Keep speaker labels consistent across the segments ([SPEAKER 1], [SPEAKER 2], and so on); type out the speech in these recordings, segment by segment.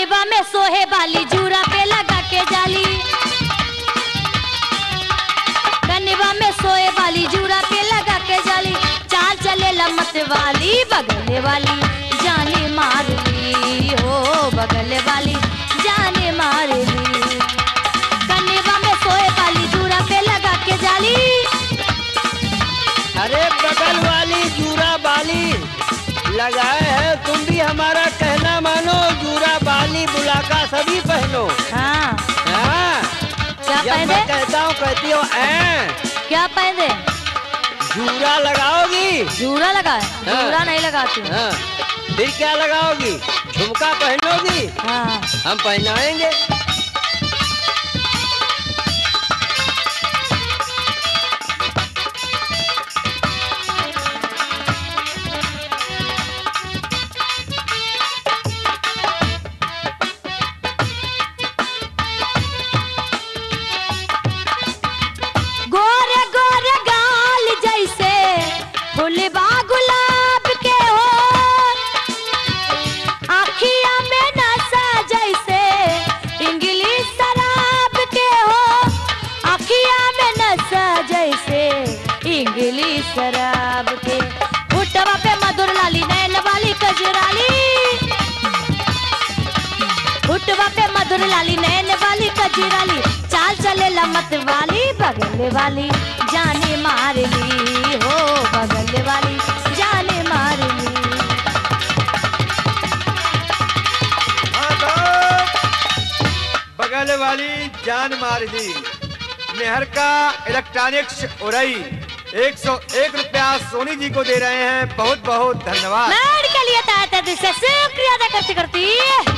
[SPEAKER 1] कनवा में सोहे वाली जूरा पे लगा के जाली, कनवा में सोए वाली जूरा पे लगा के जाली, चाल चले लमत वाली बगल वाली जाने मार ली हो, बगल वाली जाने मार ली। कनवा में सोए वाली जूरा पे लगा के जाली।
[SPEAKER 2] अरे बगल वाली जूरा बाली लगाए है, तुम भी हमारा कहना मानो, जूरा बाली बुलाका सभी पहनो।
[SPEAKER 1] हाँ
[SPEAKER 2] हाँ
[SPEAKER 1] क्या
[SPEAKER 2] जब
[SPEAKER 1] पहने?
[SPEAKER 2] मैं कहता हूँ कहती हो
[SPEAKER 1] क्या पहने?
[SPEAKER 2] जूरा लगाओगी?
[SPEAKER 1] जूरा लगाए?
[SPEAKER 2] हाँ।
[SPEAKER 1] जूरा नहीं लगाती।
[SPEAKER 2] हाँ फिर क्या लगाओगी? झुमका पहनोगी?
[SPEAKER 1] हाँ
[SPEAKER 2] हम पहनाएंगे।
[SPEAKER 1] गोरे गोरे गाल जैसे फुलवा गुलाब के हो, आखिया में नशा जैसे इंग्लिश शराब के हो, आखिया में नशा जैसे इंग्लिश शराब के। होठवा पे मधुर लाली नैन वाली कजराली, होठवा पे मधुर लाली नैन वाली कजराली, चाल चले लमत वाली बगल वाली जाने मार ली हो, बगल वाली जाने मार ली।
[SPEAKER 3] हाँ तो बगल वाली जान मार दी। मेहर का इलेक्ट्रॉनिक्स उरई 101 रुपया सोनी जी को दे रहे हैं, बहुत बहुत धन्यवाद।
[SPEAKER 1] मेहर के लिए तहे दिल से शुक्रिया अदा करती करती।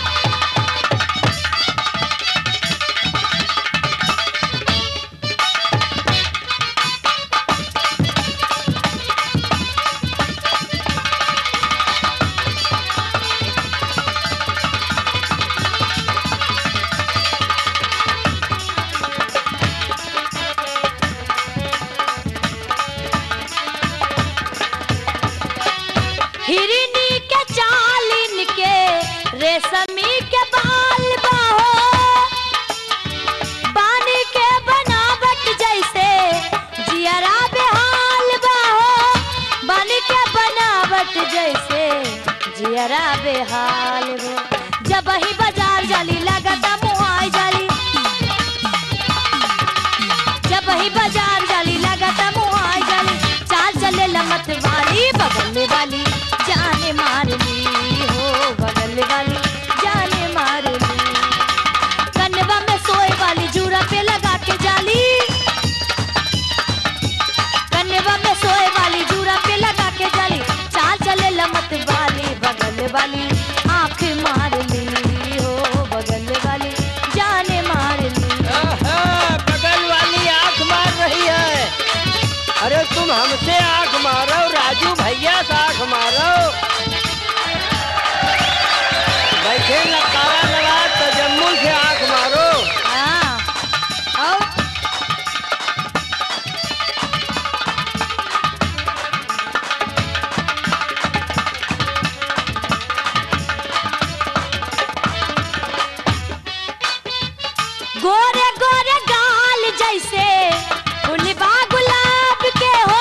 [SPEAKER 1] हिरनी के चालिन के रेशमी के बाल बाहो, पानी के बनावट जैसे जियरा बेहाल बाहो, पानी के बनावट जैसे जियरा बेहाल बो। जब ही बाजार जाली लगता मुहाई जाली, जब ही बाजार जाली लगता मुहाई जाली, चाल चले लमत वाली बगल वाली जाने मार ली हो, बगल वाली जाने मार ली। कनवा में सोए वाली जूरा पे लगा के जाली, कनवा में सोए वाली जूरा पे लगा के जाली, चाल चले लमत वाली बगल वाली आंख मार ली हो, बगल वाली जाने मार ली।
[SPEAKER 2] बगल वाली आंख मार रही है। अरे तुम हमसे आंख मारो, राजू भैया से आंख मारो। बैठे नकारा लगा तजम्मुल से आंख मारो।
[SPEAKER 1] हाँ और गोरे गोरे गाल जैसे फुलवा गुलाब के हो,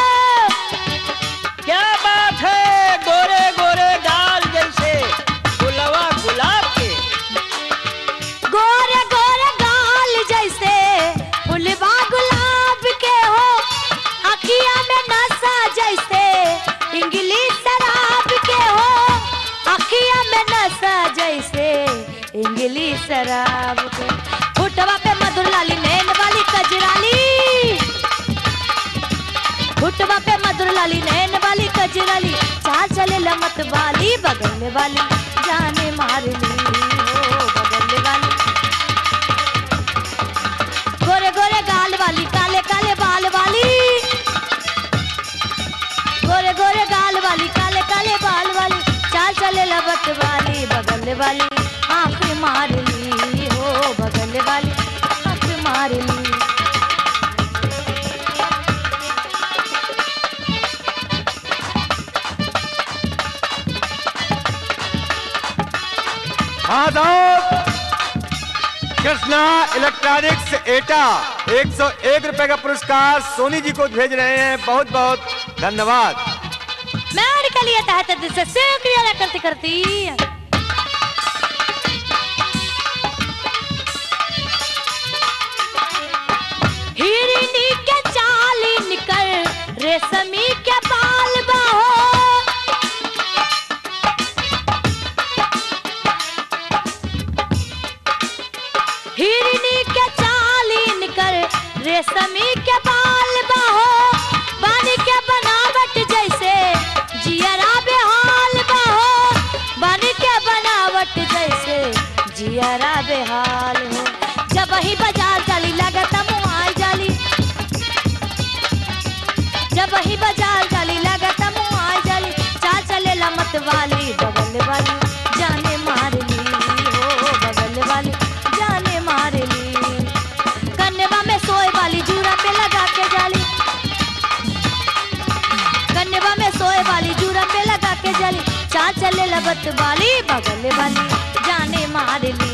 [SPEAKER 2] क्या बात है, गोरे गोरे गाल जैसे फुलवा गुलाब के।
[SPEAKER 1] गोरे गोरे गाल जैसे फुलवा गुलाब के हो, अखिया में नशा जैसे इंग्लिश शराब के हो, अखिया में नशा जैसे इंग्लिश शराब के। होठवा पे मधुर लाली नैन वाली कजराली, होठवा पे मधुर लाली नैन वाली कजराली, चाल चले लमत वाली बगल वाली जाने मार ली हो, बगल वाली। गोरे गोरे गाल वाली काले काले बाल वाली, गोरे गोरे गाल वाली काले काले बाल वाली, चाल चले लबत वाली बगल वाली आंख मार ली हो, बगल वाली आंख मार ली।
[SPEAKER 3] हाँ साहब, कृष्णा इलेक्ट्रॉनिक्स एटा 101 रुपए का पुरस्कार सोनी जी को भेज रहे हैं। बहुत बहुत धन्यवाद।
[SPEAKER 1] मैं के लिए तहत दिल से शुक्रिया करती करती। हिरनी के चाली निकल रेशमी के बाल बाहो, हिरनी के चाली निकल रेशमी के बाल बाहो, बानी के बनावट जैसे जियरा बेहाल बाहो, बानी के बनावट जैसे जियरा बेहाल हो। जब ही बाजार जाली लागत मुआई जाली, जब ही बाजार जाली लागत मुआई जाली, चा चले लमत वाली बगल वाली जाने मार ली हो, बगल वाली जाने मार ली। कन्नवा में सोए वाली जूरा पे लगा के जाली, कन्नवा में सोए वाली जूरा पे लगा के जाली, चा चले लबत वाली बगल वाली जाने मार ली।